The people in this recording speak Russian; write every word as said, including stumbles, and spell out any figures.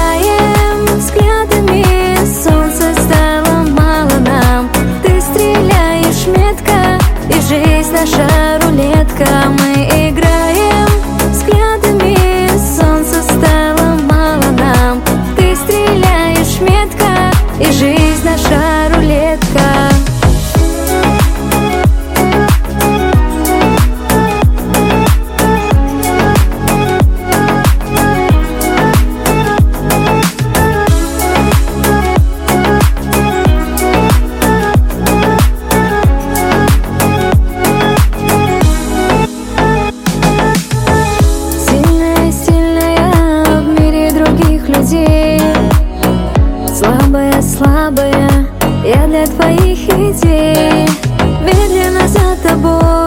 играем взглядами, солнце стало мало нам. Ты стреляешь метко, и жизнь наша рулетка. Мы играем взглядами, солнце стало мало нам. Ты стреляешь метко, и жизнь наша рулетка. Слабая, слабая, я для твоих идей, медленно за тобой.